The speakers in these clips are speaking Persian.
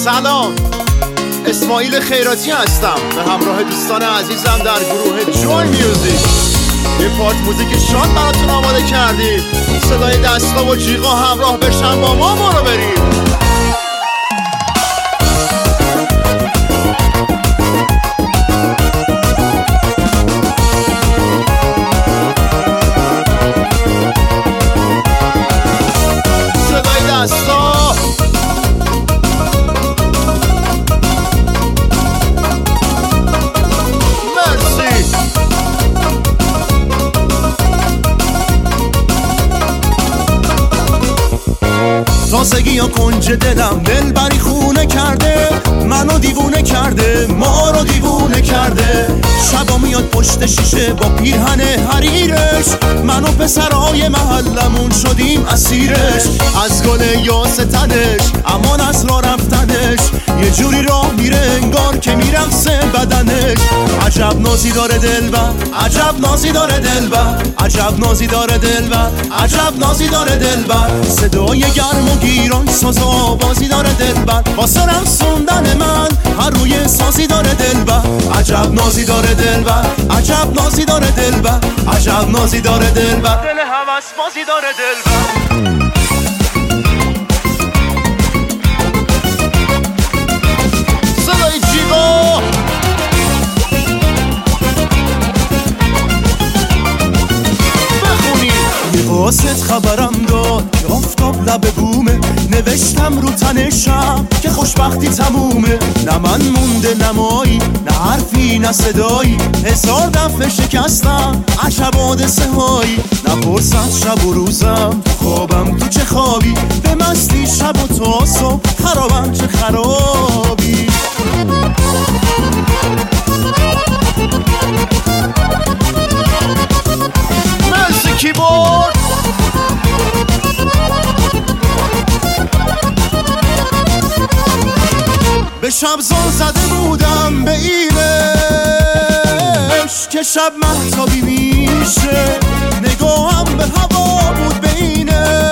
سلام، اسماعیل خیراتی هستم به همراه دوستان عزیزم در گروه جوی میوزیک. یه پارت موزیک شاد براتون آماده کردیم. صدای دستا و جیغا همراه بشن با ما، برو بریم. صدای دستا تازگی یا کنج دلم دل بری خونه کرده، منو دیوونه کرده، ما رو دیوونه کرده. شبا میاد پشت شیشه با پیرهن حریرش، منو پسرای محلمون شدیم اسیرش. از گل یاس تنش امان از راه رفتنش، یه جوری راه میره انگار که میرقصه بدنش. عجب نازی داره دلبر، عجب نازی داره دلبر، عجب نازی داره دلبر، عجب نازی داره دلبر. صدای گرم و گیران ساز و آوازی داره دلبر، واسه رقصوندن من هر روی سازی داره دلبر. عجب نازی داره دلبر، عجب نازی داره دلبر، عجب نازی داره دلبر. دل هوس بازی داره دلبر. صدای جیغا بخونی. یه قاصد خبرم داد که آفتاب لب بومه، نوشتم رو تنشم که خوشبختی تمومه. نه من مونده نمایی، نه حرفی نه صدایی، هزار دفعه شکستم عجب حادثه هایی. نپرسد شب و روزم خوابم تو چه خوابی، به مستی شب و تا صبح خرابم چه خرابی. مرسی کیبورد. به شب زل زده بودم به اینش که شب مهتابی میشه، نگاهم به هوا بود به اینش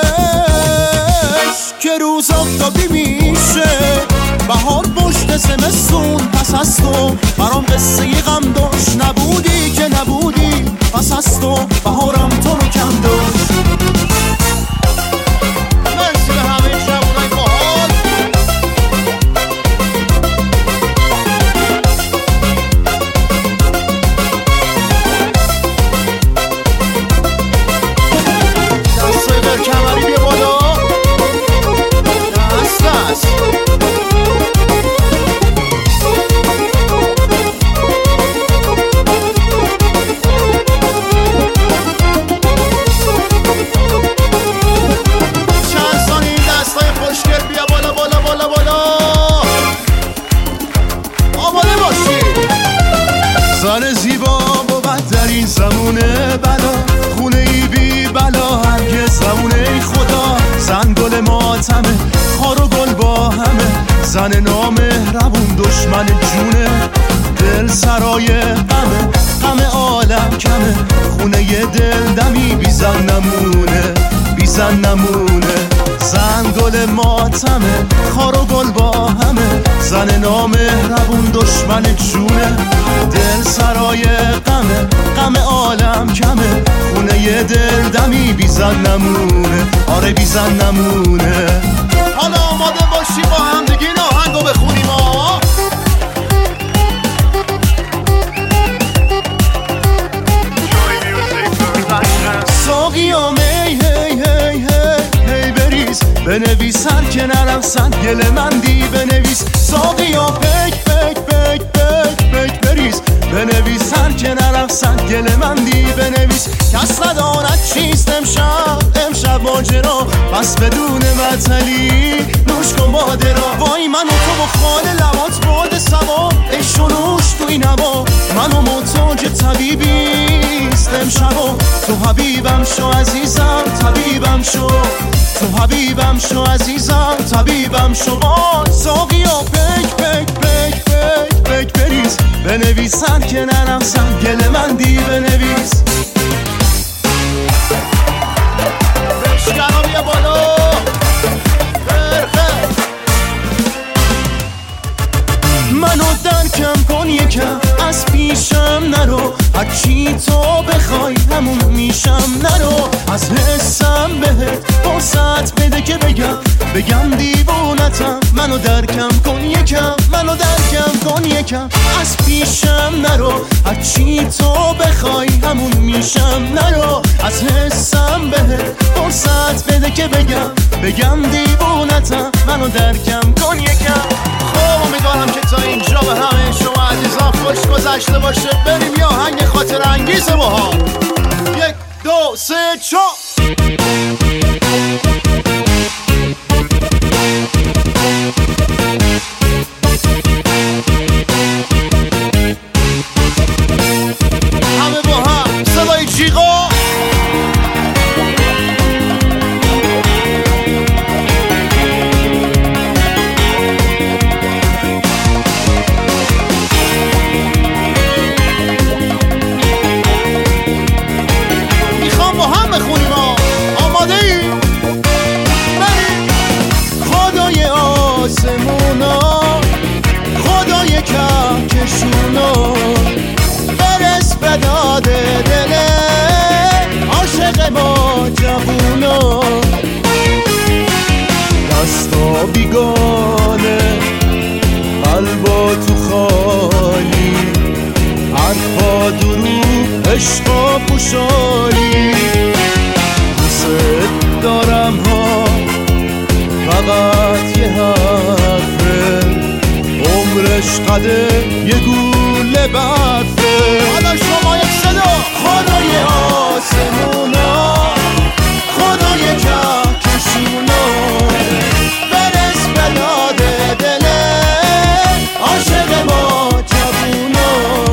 که روز آفتابی میشه. بهار پشت زمستون پس از تو برام قصه غم داشت، نبودی که نبودی پس از تو بهارم تو رو کم داشت. مرسی به همه شبونای باحال. دستای برکمری بیا بالا، دست زن زیبا بود در این زمونه بلا، خونه ای بی بلا هرگز زمونه ای خدا. زن گل ماتمه، خار و گل با همه، زن نامهربون دشمن جونه، دل سرای غمه، غم عالم کمه، خونه ی دل دمی بی زن نمونه، بی زن نمونه. زن گل ماتمه، خار و گل با همه، زن نامهربون دشمن جونه، دل سرای غمه، غم عالم کمه، خونه ی دل دمی بی زن نمونه، آره بی زن نمونه. حالا آماده باشی با هم دیگه این آهنگو بخونیم. ساقیا می هی هی هی هی بریز، بنویس هر که نرقصن گل مندی بنویس. ساقیا پک پک پک پک پک بریز، بنویس هر که نرقصن گل مندی بنویس. کس نداند چیست امشب، امشب ماجرا، پس بدون معطلی نوش کن باده را. وای من و تو و خال لبات باد سوا، عشق و نوش تو این هوا، من و محتاج طبیبیست امشبا. تو حبیبم شو عزیزم، طبیبم شو، تو حبیبم شو عزیزم، طبیبم شو. ساقیا پک پک پک پک پک بریز، بنویسن که نرقصن گل مندی بنویس. بشکنم یه بالا برخه پیشم نرو، از حسم بهت فرصت بده که بگم دیوونتم. منو درکم کن یکم، منو درکم کن یکم. از پیشم نرو، هرچی تو بخوای همون میشم. نرو، از حسم بهت فرصت بده که بگم دیوونتم. منو درکم کن یکم. خب امیدوارم که تا اینجا به همه شما عزیزان خوش گذشته باشه. بریم یه آهنگ خاطر انگیز با هم. 1 2 3 4. همه با هم صدای جیغا. میخوام با هم بخونیم ها. آماده ای؟ بریم. خدای آسمونا، خدای کهکشونا، برس به داد دل عاشق ما جوونا. دستا بیگانه، قلبا تو خالی، حرفا دروغ، عشقا پوشالی. دوست دارم ها فقط یه حرفه، عمرش قده یه گوله برفه. حالا شما یک صدا. خدای آسمونا، خدای کهکشونا، برس به داد دل عاشق ما جوونا.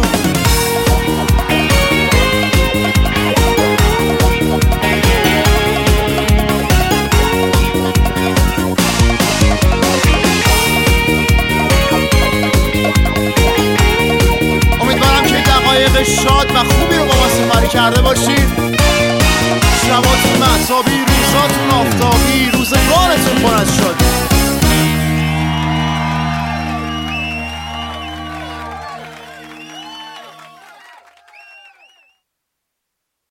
امیدوارم که دقایق شاد و خوبی رو با ما سپری کرده باشید. شباتون مهتابی، روزاتون آفتابی، روزگارتون پر از شادی.